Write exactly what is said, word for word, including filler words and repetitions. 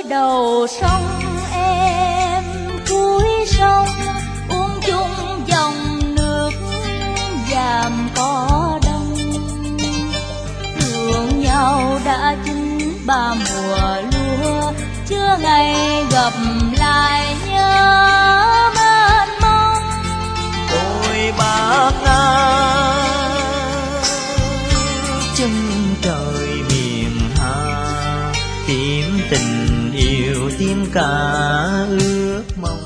đầu sông em cuối sông, uống chung dòng nước vàm cỏ đông. Thương nhau đã chín ba mùa lúa, chưa ngày gặp lại nhớ mênh mông. Ôi bác ơi, chân trời miền Hà, tìm tình yêu tim cả ước mong.